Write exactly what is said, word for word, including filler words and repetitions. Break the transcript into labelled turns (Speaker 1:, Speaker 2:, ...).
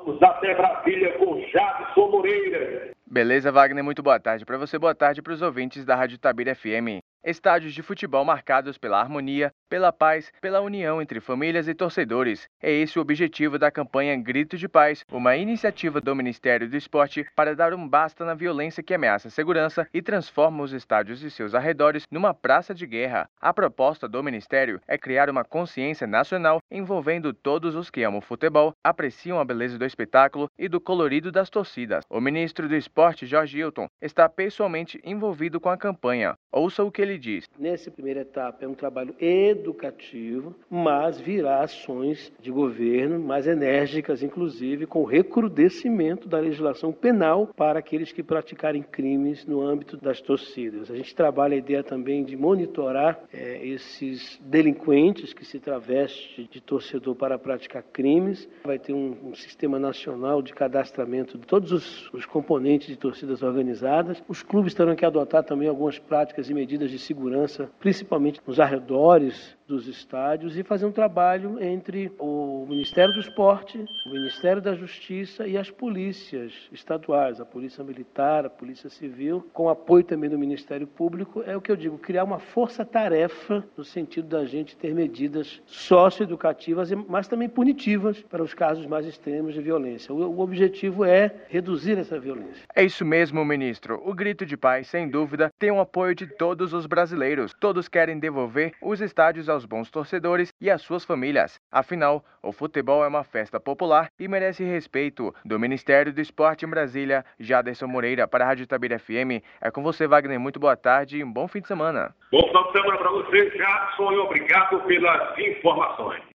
Speaker 1: Vamos até Brasília com Jadson Moreira.
Speaker 2: Beleza, Wagner? Muito boa tarde para você, boa tarde para os ouvintes da Rádio Itabira F M. Estádios de futebol marcados pela harmonia, pela paz, pela união entre famílias e torcedores. É esse o objetivo da campanha Grito de Paz, uma iniciativa do Ministério do Esporte para dar um basta na violência que ameaça a segurança e transforma os estádios e seus arredores numa praça de guerra. A proposta do Ministério é criar uma consciência nacional envolvendo todos os que amam futebol, apreciam a beleza do espetáculo e do colorido das torcidas. O ministro do Esporte, Jorge Hilton, está pessoalmente envolvido com a campanha. Ouça o que ele diz.
Speaker 3: Nessa primeira etapa é um trabalho educativo, mas virá ações de governo mais enérgicas, inclusive com recrudescimento da legislação penal para aqueles que praticarem crimes no âmbito das torcidas. A gente trabalha a ideia também de monitorar é, esses delinquentes que se travestem de torcedor para praticar crimes. Vai ter um, um sistema nacional de cadastramento de todos os, os componentes de torcidas organizadas. Os clubes terão que adotar também algumas práticas e medidas de segurança, principalmente nos arredores dos estádios, e fazer um trabalho entre o Ministério do Esporte, o Ministério da Justiça e as polícias estaduais, a Polícia Militar, a Polícia Civil, com apoio também do Ministério Público. É o que eu digo, criar uma força-tarefa no sentido da gente ter medidas socioeducativas, mas também punitivas para os casos mais extremos de violência. O, o objetivo é reduzir essa violência.
Speaker 2: É isso mesmo, ministro. O Grito de Paz, sem dúvida, tem o apoio de todos os brasileiros. Todos querem devolver os estádios aos bons torcedores e às suas famílias. Afinal, o futebol é uma festa popular e merece respeito. Do Ministério do Esporte em Brasília, Jadson Moreira para a Rádio Itabira F M. É com você, Wagner. Muito boa tarde e um bom fim de semana.
Speaker 1: Bom final de semana para você, Jadson, e obrigado pelas informações.